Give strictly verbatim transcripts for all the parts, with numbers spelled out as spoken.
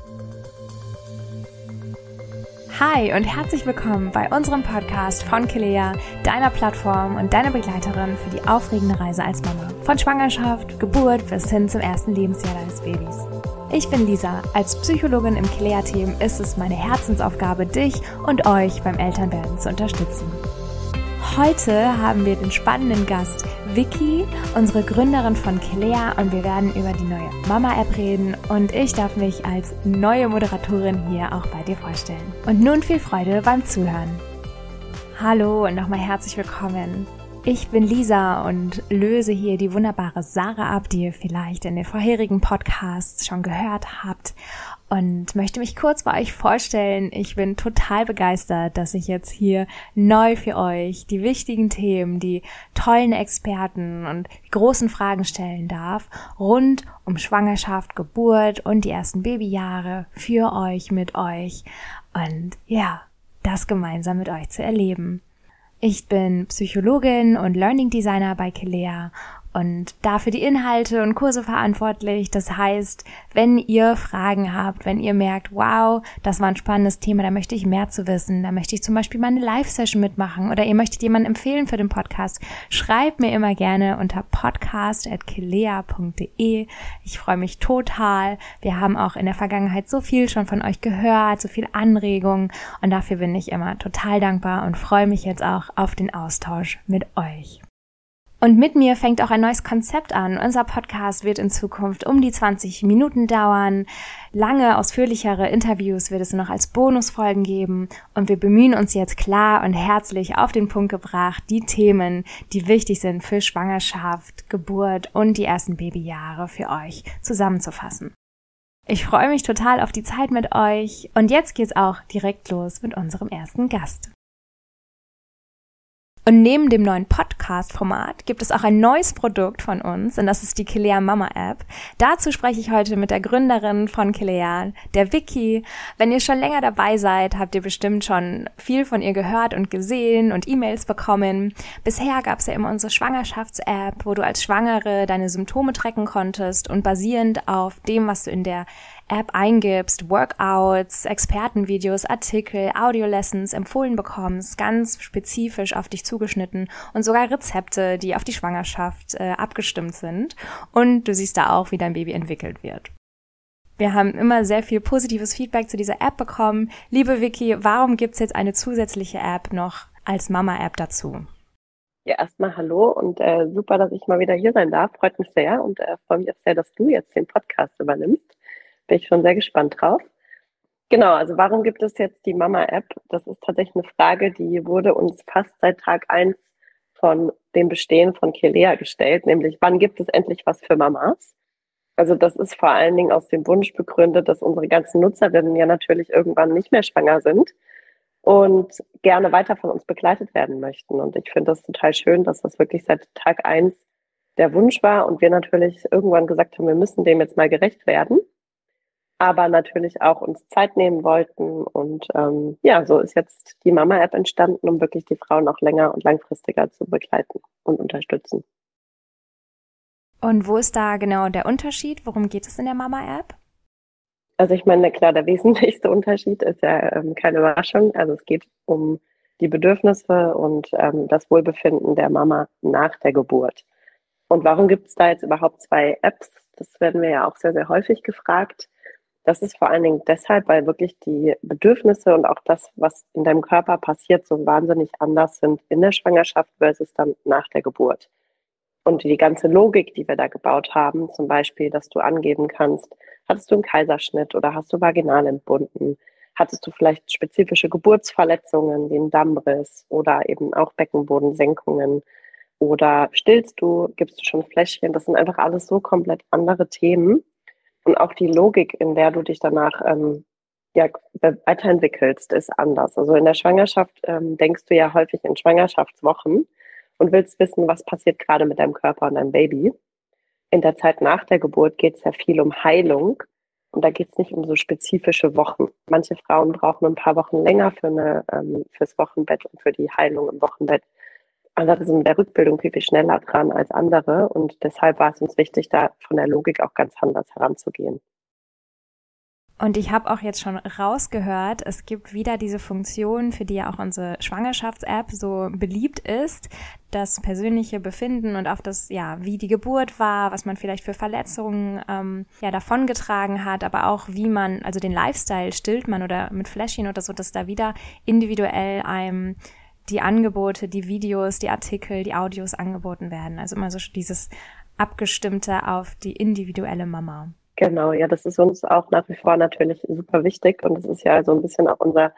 Hi und herzlich willkommen bei unserem Podcast von Kilea, deiner Plattform und deiner Begleiterin für die aufregende Reise als Mama. Von Schwangerschaft, Geburt bis hin zum ersten Lebensjahr deines Babys. Ich bin Lisa. Als Psychologin im Kilea-Team ist es meine Herzensaufgabe, dich und euch beim Elternwerden zu unterstützen. Heute haben wir den spannenden Gast Vicky, unsere Gründerin von Kilea, und wir werden über die neue Mama-App reden und ich darf mich als neue Moderatorin hier auch bei dir vorstellen. Und nun viel Freude beim Zuhören. Hallo und nochmal herzlich willkommen. Ich bin Lisa und löse hier die wunderbare Sarah ab, die ihr vielleicht in den vorherigen Podcasts schon gehört habt. Und möchte mich kurz bei euch vorstellen. Ich bin total begeistert, dass ich jetzt hier neu für euch die wichtigen Themen, die tollen Experten und die großen Fragen stellen darf, rund um Schwangerschaft, Geburt und die ersten Babyjahre für euch, mit euch und ja, das gemeinsam mit euch zu erleben. Ich bin Psychologin und Learning Designer bei Kilea und dafür die Inhalte und Kurse verantwortlich. Das heißt, wenn ihr Fragen habt, wenn ihr merkt, wow, das war ein spannendes Thema, da möchte ich mehr zu wissen, da möchte ich zum Beispiel mal eine Live-Session mitmachen oder ihr möchtet jemanden empfehlen für den Podcast, schreibt mir immer gerne unter podcast at kilea punkt de. Ich freue mich total. Wir haben auch in der Vergangenheit so viel schon von euch gehört, so viel Anregungen und dafür bin ich immer total dankbar und freue mich jetzt auch auf den Austausch mit euch. Und mit mir fängt auch ein neues Konzept an. Unser Podcast wird in Zukunft um die zwanzig Minuten dauern. Lange, ausführlichere Interviews wird es noch als Bonusfolgen geben. Und wir bemühen uns jetzt klar und herzlich auf den Punkt gebracht, die Themen, die wichtig sind für Schwangerschaft, Geburt und die ersten Babyjahre für euch zusammenzufassen. Ich freue mich total auf die Zeit mit euch. Und jetzt geht's auch direkt los mit unserem ersten Gast. Und neben dem neuen Podcast-Format gibt es auch ein neues Produkt von uns und das ist die Kilea Mama App. Dazu spreche ich heute mit der Gründerin von Kilea, der Vicky. Wenn ihr schon länger dabei seid, habt ihr bestimmt schon viel von ihr gehört und gesehen und E-Mails bekommen. Bisher gab es ja immer unsere Schwangerschafts-App, wo du als Schwangere deine Symptome tracken konntest und basierend auf dem, was du in der App eingibst, Workouts, Expertenvideos, Artikel, Audio-Lessons empfohlen bekommst, ganz spezifisch auf dich zugeschnitten und sogar Rezepte, die auf die Schwangerschaft äh, abgestimmt sind. Und du siehst da auch, wie dein Baby entwickelt wird. Wir haben immer sehr viel positives Feedback zu dieser App bekommen. Liebe Vicky, warum gibt's jetzt eine zusätzliche App noch als Mama-App dazu? Ja, erstmal hallo und äh, super, dass ich mal wieder hier sein darf. Freut mich sehr und äh, freue mich auch sehr, dass du jetzt den Podcast übernimmst. Bin ich schon sehr gespannt drauf. Genau, also warum gibt es jetzt die Mama-App? Das ist tatsächlich eine Frage, die wurde uns fast seit Tag eins von dem Bestehen von Kilea gestellt, nämlich wann gibt es endlich was für Mamas? Also das ist vor allen Dingen aus dem Wunsch begründet, dass unsere ganzen Nutzerinnen ja natürlich irgendwann nicht mehr schwanger sind und gerne weiter von uns begleitet werden möchten. Und ich finde das total schön, dass das wirklich seit Tag eins der Wunsch war und wir natürlich irgendwann gesagt haben, wir müssen dem jetzt mal gerecht werden, aber natürlich auch uns Zeit nehmen wollten. Und ähm, ja, so ist jetzt die Mama-App entstanden, um wirklich die Frauen noch länger und langfristiger zu begleiten und unterstützen. Und wo ist da genau der Unterschied? Worum geht es in der Mama-App? Also ich meine, klar, der wesentlichste Unterschied ist ja ähm, keine Überraschung. Also es geht um die Bedürfnisse und ähm, das Wohlbefinden der Mama nach der Geburt. Und warum gibt es da jetzt überhaupt zwei Apps? Das werden wir ja auch sehr, sehr häufig gefragt. Das ist vor allen Dingen deshalb, weil wirklich die Bedürfnisse und auch das, was in deinem Körper passiert, so wahnsinnig anders sind in der Schwangerschaft versus dann nach der Geburt. Und die ganze Logik, die wir da gebaut haben, zum Beispiel, dass du angeben kannst, hattest du einen Kaiserschnitt oder hast du vaginal entbunden? Hattest du vielleicht spezifische Geburtsverletzungen wie einen Dammriss oder eben auch Beckenbodensenkungen? Oder stillst du, gibst du schon Fläschchen? Das sind einfach alles so komplett andere Themen. Und auch die Logik, in der du dich danach ähm, ja, weiterentwickelst, ist anders. Also in der Schwangerschaft ähm, denkst du ja häufig in Schwangerschaftswochen und willst wissen, was passiert gerade mit deinem Körper und deinem Baby. In der Zeit nach der Geburt geht es ja viel um Heilung und da geht es nicht um so spezifische Wochen. Manche Frauen brauchen ein paar Wochen länger für eine, ähm, fürs Wochenbett und für die Heilung im Wochenbett. Andere sind mit der Rückbildung viel, viel schneller dran als andere und deshalb war es uns wichtig, da von der Logik auch ganz anders heranzugehen. Und ich habe auch jetzt schon rausgehört, es gibt wieder diese Funktion, für die ja auch unsere Schwangerschafts-App so beliebt ist, das persönliche Befinden und auf das, ja, wie die Geburt war, was man vielleicht für Verletzungen ähm, ja davongetragen hat, aber auch wie man, also den Lifestyle stillt man oder mit Fläschchen oder so, dass da wieder individuell einem die Angebote, die Videos, die Artikel, die Audios angeboten werden. Also immer so dieses Abgestimmte auf die individuelle Mama. Genau, ja, das ist uns auch nach wie vor natürlich super wichtig und das ist ja so ein bisschen auch unser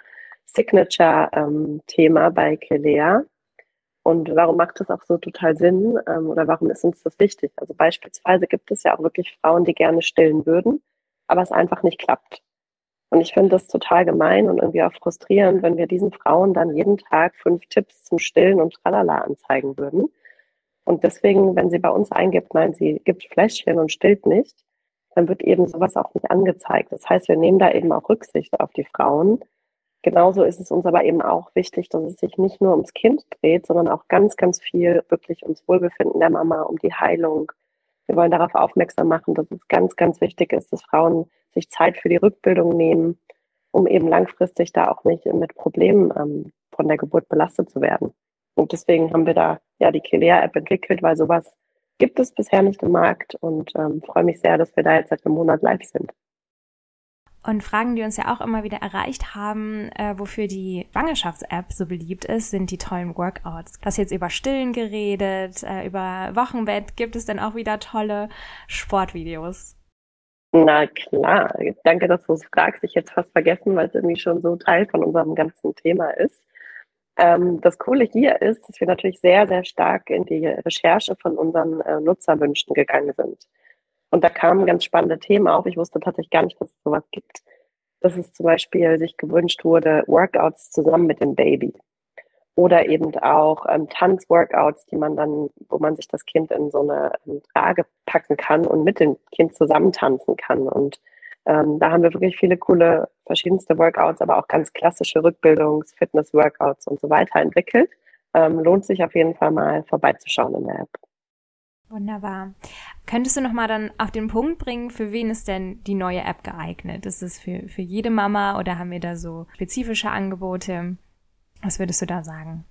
Signature-Thema ähm, bei Kelea. Und warum macht das auch so total Sinn ähm, oder warum ist uns das wichtig? Also beispielsweise gibt es ja auch wirklich Frauen, die gerne stillen würden, aber es einfach nicht klappt. Und ich finde das total gemein und irgendwie auch frustrierend, wenn wir diesen Frauen dann jeden Tag fünf Tipps zum Stillen und Tralala anzeigen würden. Und deswegen, wenn sie bei uns eingibt, meint sie, gibt Fläschchen und stillt nicht, dann wird eben sowas auch nicht angezeigt. Das heißt, wir nehmen da eben auch Rücksicht auf die Frauen. Genauso ist es uns aber eben auch wichtig, dass es sich nicht nur ums Kind dreht, sondern auch ganz, ganz viel wirklich ums Wohlbefinden der Mama, um die Heilung. Wir wollen darauf aufmerksam machen, dass es ganz, ganz wichtig ist, dass Frauen sich Zeit für die Rückbildung nehmen, um eben langfristig da auch nicht mit Problemen ähm, von der Geburt belastet zu werden. Und deswegen haben wir da ja die Kelea-App entwickelt, weil sowas gibt es bisher nicht im Markt und ähm, freue mich sehr, dass wir da jetzt seit einem Monat live sind. Und Fragen, die uns ja auch immer wieder erreicht haben, äh, wofür die Schwangerschafts-App so beliebt ist, sind die tollen Workouts. Du hast jetzt über Stillen geredet, äh, über Wochenbett. Gibt es denn auch wieder tolle Sportvideos? Na klar, danke, dass du es fragst. Ich hätte es fast vergessen, weil es irgendwie schon so Teil von unserem ganzen Thema ist. Ähm, das Coole hier ist, dass wir natürlich sehr, sehr stark in die Recherche von unseren äh, Nutzerwünschen gegangen sind. Und da kamen ganz spannende Themen auf. Ich wusste tatsächlich gar nicht, dass es sowas gibt. Dass es zum Beispiel sich gewünscht wurde, Workouts zusammen mit dem Baby. Oder eben auch ähm, Tanzworkouts, die man dann, wo man sich das Kind in so eine ähm, Trage packen kann und mit dem Kind zusammen tanzen kann. Und ähm, da haben wir wirklich viele coole, verschiedenste Workouts, aber auch ganz klassische Rückbildungs-, Fitness-Workouts und so weiter entwickelt. Ähm, lohnt sich auf jeden Fall mal vorbeizuschauen in der App. Wunderbar. Könntest du nochmal dann auf den Punkt bringen, für wen ist denn die neue App geeignet? Ist es für, für jede Mama oder haben wir da so spezifische Angebote? Was würdest du da sagen?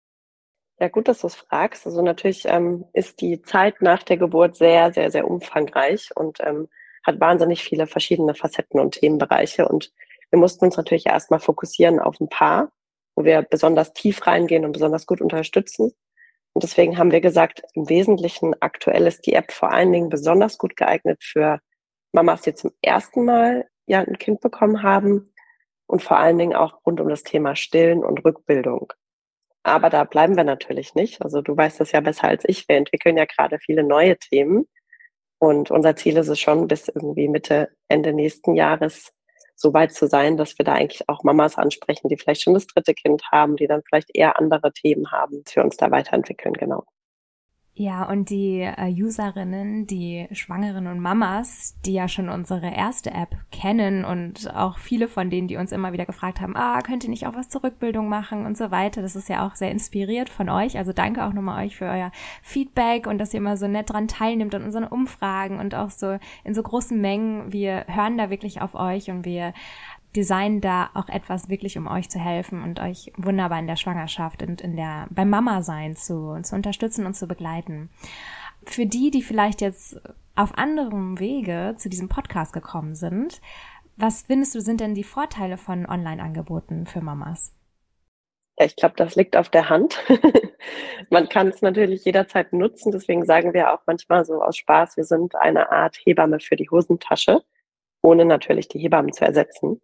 Ja, gut, dass du es fragst. Also natürlich ähm, ist die Zeit nach der Geburt sehr, sehr, sehr umfangreich und ähm, hat wahnsinnig viele verschiedene Facetten und Themenbereiche. Und wir mussten uns natürlich erstmal fokussieren auf ein paar, wo wir besonders tief reingehen und besonders gut unterstützen. Und deswegen haben wir gesagt, im Wesentlichen aktuell ist die App vor allen Dingen besonders gut geeignet für Mamas, die zum ersten Mal ja ein Kind bekommen haben und vor allen Dingen auch rund um das Thema Stillen und Rückbildung. Aber da bleiben wir natürlich nicht. Also du weißt das ja besser als ich. Wir entwickeln ja gerade viele neue Themen. Und unser Ziel ist es schon, bis irgendwie Mitte, Ende nächsten Jahres so weit zu sein, dass wir da eigentlich auch Mamas ansprechen, die vielleicht schon das dritte Kind haben, die dann vielleicht eher andere Themen haben, dass wir uns da weiterentwickeln, genau. Ja, und die äh, Userinnen, die Schwangeren und Mamas, die ja schon unsere erste App kennen und auch viele von denen, die uns immer wieder gefragt haben, ah, könnt ihr nicht auch was zur Rückbildung machen und so weiter. Das ist ja auch sehr inspiriert von euch. Also danke auch nochmal euch für euer Feedback und dass ihr immer so nett dran teilnimmt an unseren Umfragen und auch so in so großen Mengen. Wir hören da wirklich auf euch und wir designen da auch etwas wirklich, um euch zu helfen und euch wunderbar in der Schwangerschaft und in der beim Mama-Sein zu, zu unterstützen und zu begleiten. Für die, die vielleicht jetzt auf anderem Wege zu diesem Podcast gekommen sind, was findest du, sind denn die Vorteile von Online-Angeboten für Mamas? Ja, ich glaube, das liegt auf der Hand. Man kann es natürlich jederzeit nutzen, deswegen sagen wir auch manchmal so aus Spaß, wir sind eine Art Hebamme für die Hosentasche, ohne natürlich die Hebammen zu ersetzen.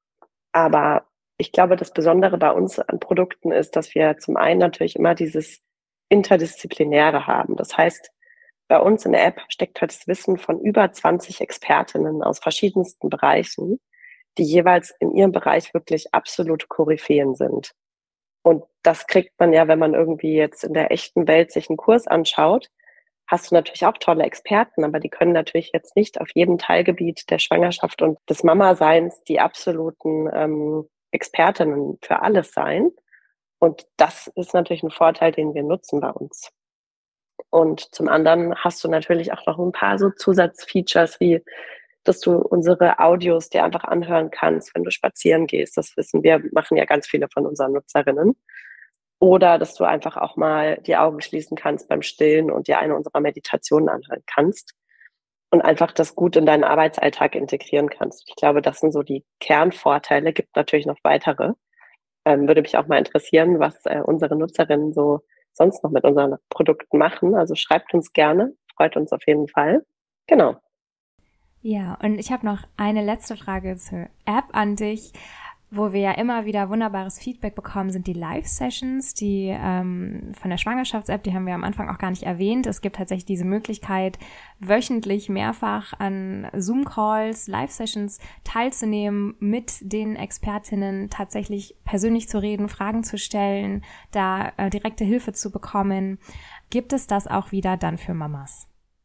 Aber ich glaube, das Besondere bei uns an Produkten ist, dass wir zum einen natürlich immer dieses Interdisziplinäre haben. Das heißt, bei uns in der App steckt halt das Wissen von über zwanzig Expertinnen aus verschiedensten Bereichen, die jeweils in ihrem Bereich wirklich absolute Koryphäen sind. Und das kriegt man ja, wenn man irgendwie jetzt in der echten Welt sich einen Kurs anschaut, hast du natürlich auch tolle Experten, aber die können natürlich jetzt nicht auf jedem Teilgebiet der Schwangerschaft und des Mama-Seins die absoluten ähm, Expertinnen für alles sein. Und das ist natürlich ein Vorteil, den wir nutzen bei uns. Und zum anderen hast du natürlich auch noch ein paar so Zusatzfeatures wie dass du unsere Audios dir einfach anhören kannst, wenn du spazieren gehst. Das wissen wir, machen ja ganz viele von unseren Nutzerinnen. Oder dass du einfach auch mal die Augen schließen kannst beim Stillen und dir eine unserer Meditationen anhören kannst und einfach das gut in deinen Arbeitsalltag integrieren kannst. Ich glaube, das sind so die Kernvorteile. Gibt natürlich noch weitere. Ähm, würde mich auch mal interessieren, was äh, unsere Nutzerinnen so sonst noch mit unseren Produkten machen. Also schreibt uns gerne, freut uns auf jeden Fall. Genau. Ja, und ich habe noch eine letzte Frage zur App an dich. Wo wir ja immer wieder wunderbares Feedback bekommen, sind die Live-Sessions, die ähm, von der Schwangerschafts-App, die haben wir am Anfang auch gar nicht erwähnt. Es gibt tatsächlich diese Möglichkeit, wöchentlich mehrfach an Zoom-Calls, Live-Sessions teilzunehmen, mit den Expertinnen tatsächlich persönlich zu reden, Fragen zu stellen, da äh, direkte Hilfe zu bekommen. Gibt es das auch wieder dann für Mamas?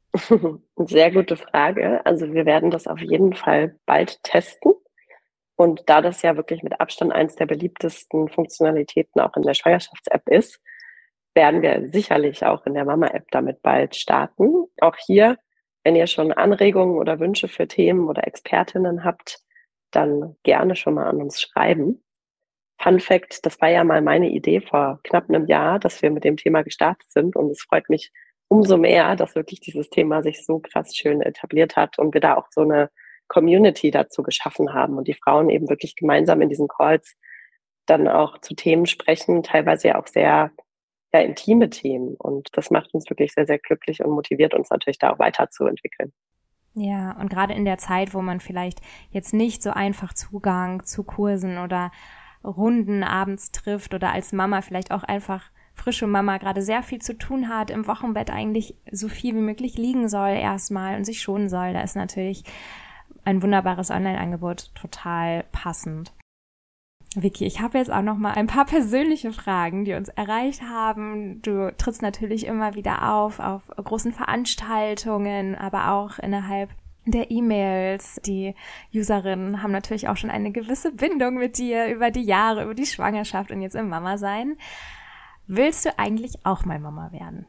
Sehr gute Frage. Also wir werden das auf jeden Fall bald testen. Und da das ja wirklich mit Abstand eins der beliebtesten Funktionalitäten auch in der Schwangerschafts-App ist, werden wir sicherlich auch in der Mama-App damit bald starten. Auch hier, wenn ihr schon Anregungen oder Wünsche für Themen oder Expertinnen habt, dann gerne schon mal an uns schreiben. Fun Fact, das war ja mal meine Idee vor knapp einem Jahr, dass wir mit dem Thema gestartet sind. Und es freut mich umso mehr, dass wirklich dieses Thema sich so krass schön etabliert hat und wir da auch so eine Community dazu geschaffen haben und die Frauen eben wirklich gemeinsam in diesen Calls dann auch zu Themen sprechen, teilweise ja auch sehr, sehr intime Themen. Und das macht uns wirklich sehr, sehr glücklich und motiviert uns natürlich da auch weiterzuentwickeln. Ja, und gerade in der Zeit, wo man vielleicht jetzt nicht so einfach Zugang zu Kursen oder Runden abends trifft oder als Mama vielleicht auch einfach frische Mama gerade sehr viel zu tun hat, im Wochenbett eigentlich so viel wie möglich liegen soll erstmal und sich schonen soll, da ist natürlich ein wunderbares Online-Angebot, total passend. Vicky, ich habe jetzt auch noch mal ein paar persönliche Fragen, die uns erreicht haben. Du trittst natürlich immer wieder auf, auf großen Veranstaltungen, aber auch innerhalb der E-Mails. Die Userinnen haben natürlich auch schon eine gewisse Bindung mit dir über die Jahre, über die Schwangerschaft und jetzt im Mama-Sein. Willst du eigentlich auch mal Mama werden?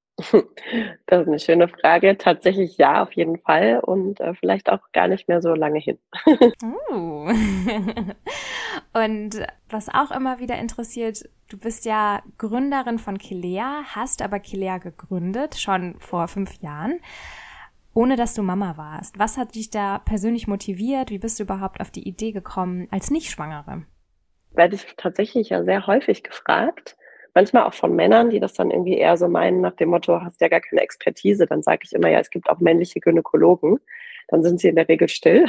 Das ist eine schöne Frage. Tatsächlich ja, auf jeden Fall und äh, vielleicht auch gar nicht mehr so lange hin. Uh. Und was auch immer wieder interessiert, du bist ja Gründerin von Kilea, hast aber Kilea gegründet, schon vor fünf Jahren, ohne dass du Mama warst. Was hat dich da persönlich motiviert? Wie bist du überhaupt auf die Idee gekommen als Nicht-Schwangere? Werde ich tatsächlich ja sehr häufig gefragt. Manchmal auch von Männern, die das dann irgendwie eher so meinen nach dem Motto, hast ja gar keine Expertise. Dann sage ich immer, ja, es gibt auch männliche Gynäkologen. Dann sind sie in der Regel still.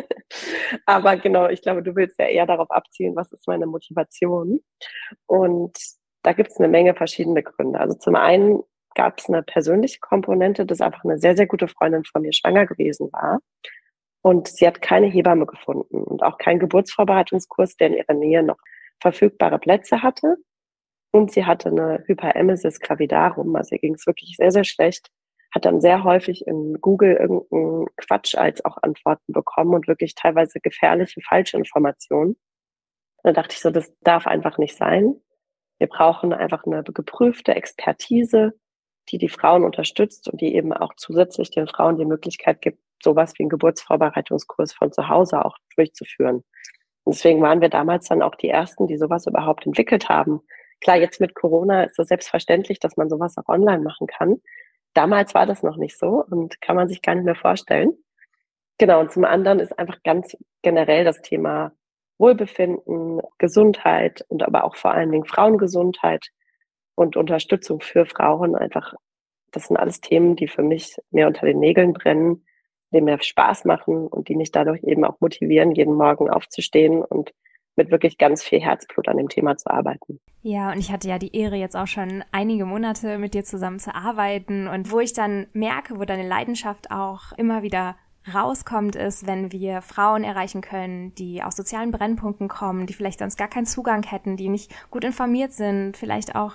Aber genau, ich glaube, du willst ja eher darauf abzielen, was ist meine Motivation. Und da gibt es eine Menge verschiedene Gründe. Also zum einen gab es eine persönliche Komponente, dass einfach eine sehr, sehr gute Freundin von mir schwanger gewesen war. Und sie hat keine Hebamme gefunden und auch keinen Geburtsvorbereitungskurs, der in ihrer Nähe noch verfügbare Plätze hatte. Und sie hatte eine Hyperemesis gravidarum, also ihr ging es wirklich sehr, sehr schlecht, hat dann sehr häufig in Google irgendeinen Quatsch als auch Antworten bekommen und wirklich teilweise gefährliche, falsche Informationen. Da dachte ich so, das darf einfach nicht sein. Wir brauchen einfach eine geprüfte Expertise, die die Frauen unterstützt und die eben auch zusätzlich den Frauen die Möglichkeit gibt, sowas wie einen Geburtsvorbereitungskurs von zu Hause auch durchzuführen. Und deswegen waren wir damals dann auch die Ersten, die sowas überhaupt entwickelt haben. Klar, jetzt mit Corona ist es selbstverständlich, dass man sowas auch online machen kann. Damals war das noch nicht so und kann man sich gar nicht mehr vorstellen. Genau, und zum anderen ist einfach ganz generell das Thema Wohlbefinden, Gesundheit und aber auch vor allen Dingen Frauengesundheit und Unterstützung für Frauen einfach, das sind alles Themen, die für mich mehr unter den Nägeln brennen, die mir Spaß machen und die mich dadurch eben auch motivieren, jeden Morgen aufzustehen und mit wirklich ganz viel Herzblut an dem Thema zu arbeiten. Ja, und ich hatte ja die Ehre, jetzt auch schon einige Monate mit dir zusammen zu arbeiten und wo ich dann merke, wo deine Leidenschaft auch immer wieder rauskommt, ist, wenn wir Frauen erreichen können, die aus sozialen Brennpunkten kommen, die vielleicht sonst gar keinen Zugang hätten, die nicht gut informiert sind, vielleicht auch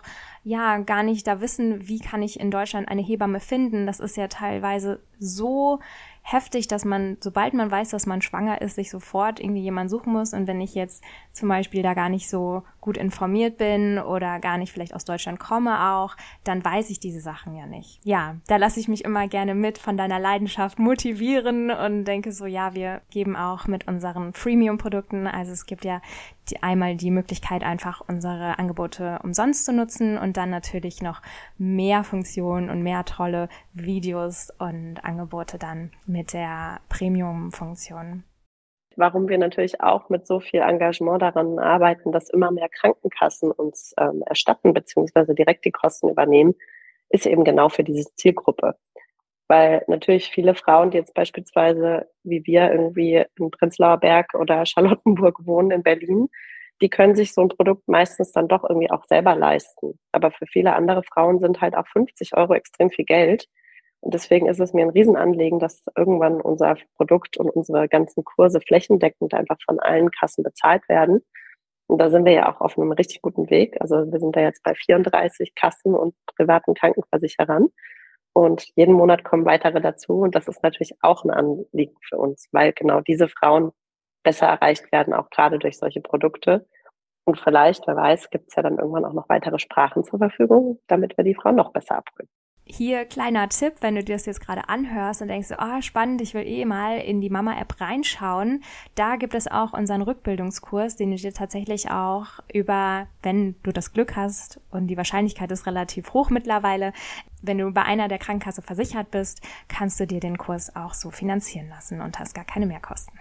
ja gar nicht da wissen, wie kann ich in Deutschland eine Hebamme finden. Das ist ja teilweise so heftig, dass man, sobald man weiß, dass man schwanger ist, sich sofort irgendwie jemanden suchen muss. Und wenn ich jetzt zum Beispiel da gar nicht so gut informiert bin oder gar nicht vielleicht aus Deutschland komme auch, dann weiß ich diese Sachen ja nicht. Ja, da lasse ich mich immer gerne mit von deiner Leidenschaft motivieren und denke so, ja, wir geben auch mit unseren Freemium-Produkten, also es gibt ja die, einmal die Möglichkeit, einfach unsere Angebote umsonst zu nutzen und dann natürlich noch mehr Funktionen und mehr tolle Videos und Angebote dann mit der Premium-Funktion. Warum wir natürlich auch mit so viel Engagement daran arbeiten, dass immer mehr Krankenkassen uns ähm, erstatten bzw. direkt die Kosten übernehmen, ist eben genau für diese Zielgruppe. Weil natürlich viele Frauen, die jetzt beispielsweise wie wir irgendwie in Prenzlauer Berg oder Charlottenburg wohnen in Berlin, die können sich so ein Produkt meistens dann doch irgendwie auch selber leisten. Aber für viele andere Frauen sind halt auch fünfzig Euro extrem viel Geld. Und deswegen ist es mir ein Riesenanliegen, dass irgendwann unser Produkt und unsere ganzen Kurse flächendeckend einfach von allen Kassen bezahlt werden. Und da sind wir ja auch auf einem richtig guten Weg. Also wir sind da jetzt bei vierunddreißig Kassen und privaten Krankenversicherern. Und jeden Monat kommen weitere dazu. Und das ist natürlich auch ein Anliegen für uns, weil genau diese Frauen besser erreicht werden, auch gerade durch solche Produkte. Und vielleicht, wer weiß, gibt es ja dann irgendwann auch noch weitere Sprachen zur Verfügung, damit wir die Frauen noch besser abholen. Hier kleiner Tipp, wenn du dir das jetzt gerade anhörst und denkst, oh spannend, ich will eh mal in die Mama-App reinschauen, da gibt es auch unseren Rückbildungskurs, den du dir tatsächlich auch über, wenn du das Glück hast und die Wahrscheinlichkeit ist relativ hoch mittlerweile, wenn du bei einer der Krankenkasse versichert bist, kannst du dir den Kurs auch so finanzieren lassen und hast gar keine Mehrkosten.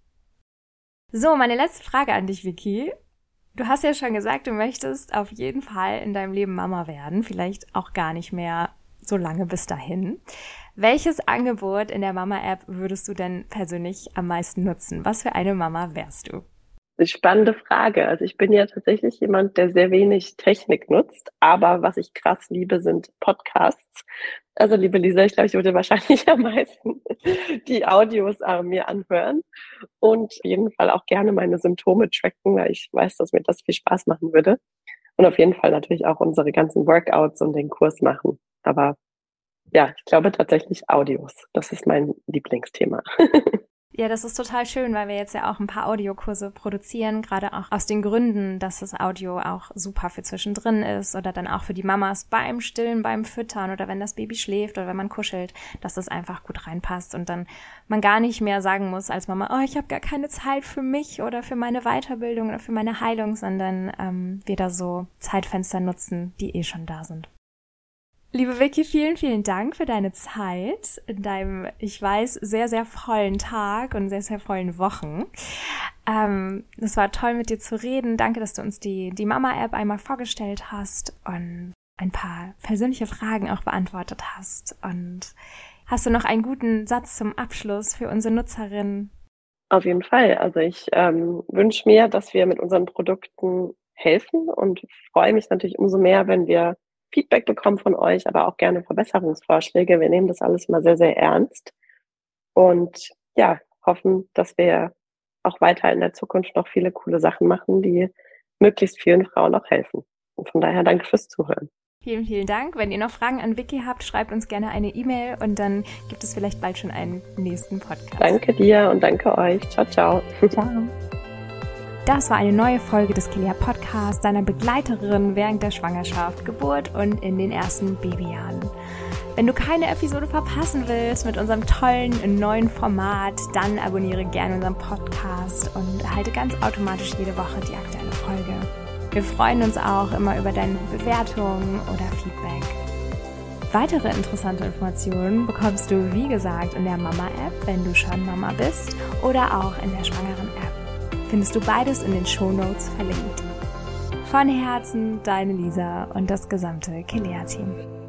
So, meine letzte Frage an dich, Vicky. Du hast ja schon gesagt, du möchtest auf jeden Fall in deinem Leben Mama werden, vielleicht auch gar nicht mehr so lange bis dahin. Welches Angebot in der Mama-App würdest du denn persönlich am meisten nutzen? Was für eine Mama wärst du? Eine spannende Frage. Also ich bin ja tatsächlich jemand, der sehr wenig Technik nutzt, aber was ich krass liebe, sind Podcasts. Also liebe Lisa, ich glaube, ich würde wahrscheinlich am meisten die Audios äh, mir anhören und auf jeden Fall auch gerne meine Symptome tracken, weil ich weiß, dass mir das viel Spaß machen würde. Und auf jeden Fall natürlich auch unsere ganzen Workouts und den Kurs machen. Aber ja, ich glaube tatsächlich Audios. Das ist mein Lieblingsthema. Ja, das ist total schön, weil wir jetzt ja auch ein paar Audiokurse produzieren, gerade auch aus den Gründen, dass das Audio auch super für zwischendrin ist oder dann auch für die Mamas beim Stillen, beim Füttern oder wenn das Baby schläft oder wenn man kuschelt, dass das einfach gut reinpasst und dann man gar nicht mehr sagen muss als Mama, oh, ich habe gar keine Zeit für mich oder für meine Weiterbildung oder für meine Heilung, sondern ähm, wir da so Zeitfenster nutzen, die eh schon da sind. Liebe Vicky, vielen, vielen Dank für deine Zeit in deinem, ich weiß, sehr, sehr vollen Tag und sehr, sehr vollen Wochen. Ähm, es war toll, mit dir zu reden. Danke, dass du uns die, die Mama-App einmal vorgestellt hast und ein paar persönliche Fragen auch beantwortet hast. Und hast du noch einen guten Satz zum Abschluss für unsere Nutzerinnen? Auf jeden Fall. Also ich ähm, wünsche mir, dass wir mit unseren Produkten helfen und freue mich natürlich umso mehr, wenn wir Feedback bekommen von euch, aber auch gerne Verbesserungsvorschläge. Wir nehmen das alles mal sehr, sehr ernst und ja, hoffen, dass wir auch weiter in der Zukunft noch viele coole Sachen machen, die möglichst vielen Frauen auch helfen. Und von daher danke fürs Zuhören. Vielen, vielen Dank. Wenn ihr noch Fragen an Vicky habt, schreibt uns gerne eine E-Mail und dann gibt es vielleicht bald schon einen nächsten Podcast. Danke dir und danke euch. Ciao, ciao. Ciao. Das war eine neue Folge des Kilea Podcasts, deiner Begleiterin während der Schwangerschaft, Geburt und in den ersten Babyjahren. Wenn du keine Episode verpassen willst mit unserem tollen neuen Format, dann abonniere gerne unseren Podcast und erhalte ganz automatisch jede Woche die aktuelle Folge. Wir freuen uns auch immer über deine Bewertungen oder Feedback. Weitere interessante Informationen bekommst du, wie gesagt, in der Mama-App, wenn du schon Mama bist, oder auch in der Schwangeren-App. Findest du beides in den Shownotes verlinkt. Von Herzen, deine Lisa und das gesamte Kilea-Team.